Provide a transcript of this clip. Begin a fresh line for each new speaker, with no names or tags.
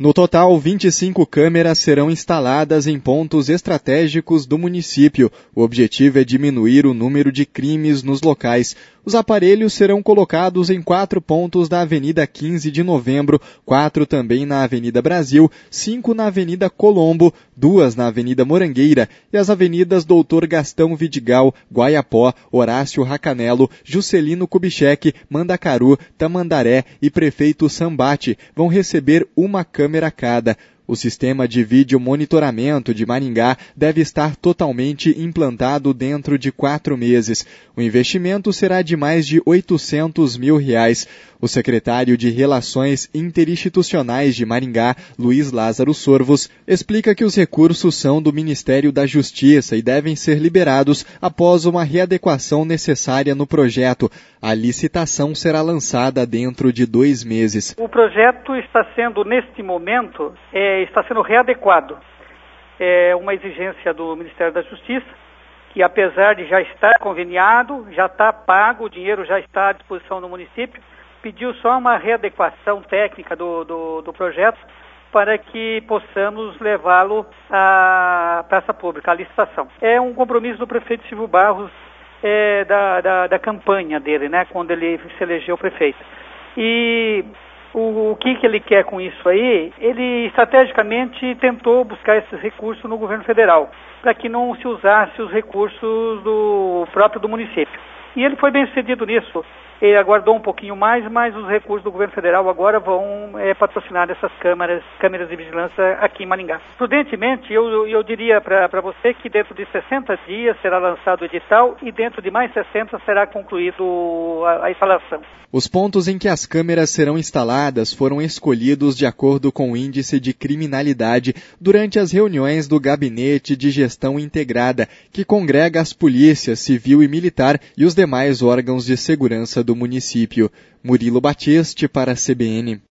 No total, 25 câmeras serão instaladas em pontos estratégicos do município. O objetivo é diminuir o número de crimes nos locais. Os aparelhos serão colocados em 4 pontos da Avenida 15 de Novembro, 4 também na Avenida Brasil, 5 na Avenida Colombo, 2 na Avenida Morangueira e as avenidas Doutor Gastão Vidigal, Guaiapó, Horácio Racanelo, Juscelino Kubitschek, Mandacaru, Tamandaré e Prefeito Sambate vão receber uma câmera cada. O sistema de vídeo monitoramento de Maringá deve estar totalmente implantado dentro de 4 meses. O investimento será de mais de R$800 mil. O secretário de Relações Interinstitucionais de Maringá, Luiz Lázaro Sorvos, explica que os recursos são do Ministério da Justiça e devem ser liberados após uma readequação necessária no projeto. A licitação será lançada dentro de 2 meses.
O projeto está sendo, neste momento, está sendo readequado. É uma exigência do Ministério da Justiça, que apesar de já estar conveniado, já está pago, o dinheiro já está à disposição do município, pediu só uma readequação técnica do projeto para que possamos levá-lo à praça pública, à licitação. É um compromisso do prefeito Silvio Barros, da campanha dele, né, quando ele se elegeu prefeito. E o que ele quer com isso aí? Ele estrategicamente tentou buscar esses recursos no governo federal, para que não se usasse os recursos do município. E ele foi bem sucedido nisso. Ele aguardou um pouquinho mais, mas os recursos do governo federal agora vão patrocinar essas câmeras de vigilância aqui em Maringá. Prudentemente, eu diria para você que dentro de 60 dias será lançado o edital e dentro de mais 60 será concluído a instalação.
Os pontos em que as câmeras serão instaladas foram escolhidos de acordo com o índice de criminalidade durante as reuniões do Gabinete de Gestão Integrada, que congrega as polícias civil e militar e os demais órgãos de segurança do município. Murilo Batiste para a CBN.